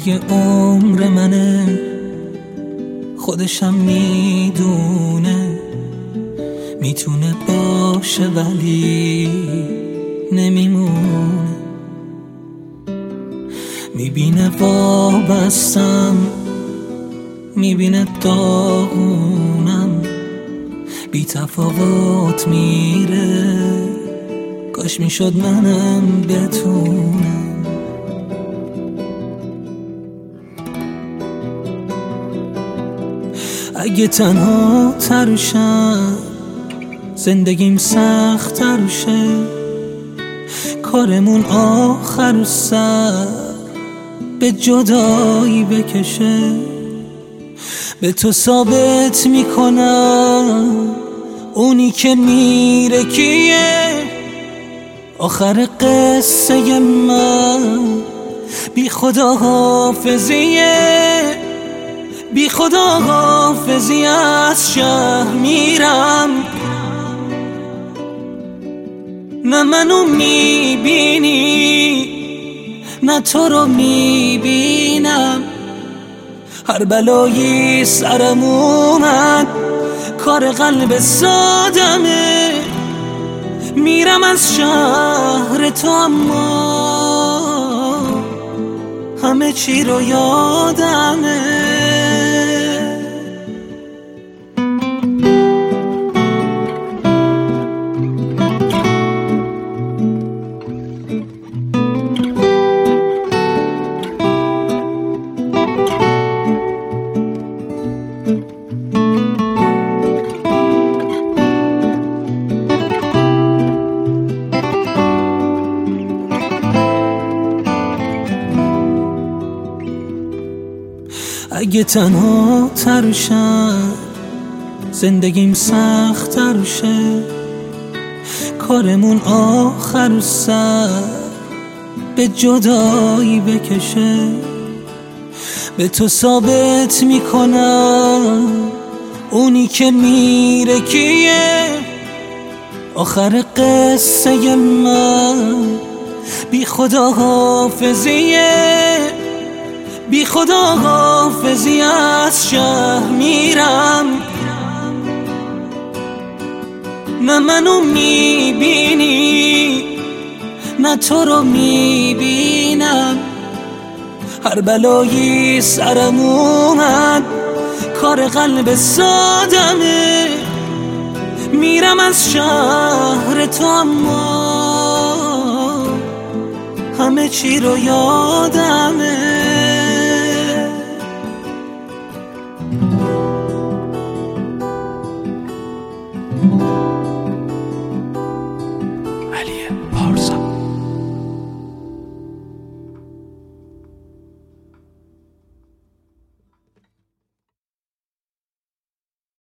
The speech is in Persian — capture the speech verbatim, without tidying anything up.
دیگه عمر منه، خودشم میدونه میتونه باشه ولی نمیمونه. میبینه وابستم، میبینه داغونم، بی تفاوت میره، کاش میشد منم بتونم. اگه تنها ترشم زندگیم سخت ترشه، کارمون آخر سر به جدایی بکشه. به تو ثابت میکنم اونی که میره کیه، آخر قصه من بی خدا حافظیه. بی خدا حافظی از شهر میرم، نه منو میبینی نه تو رو میبینم. هر بلایی سرم اومد کار قلب سادمه، میرم از شهر تو اما همه چی رو یادمه. اگه تنها ترشم زندگیم سخت ترشه، کارمون آخر سر به جدایی بکشه. به تو ثابت میکنم اونی که میره کیه، آخر قصه من بی خدا حافظیه. بی خدا حافظی از شهر میرم، نه منو میبینی نه تو رو میبینم. هر بلایی سرم اومد کار قلب سادمه، میرم از شهر تو اما همه چی رو یادمه. Thank you.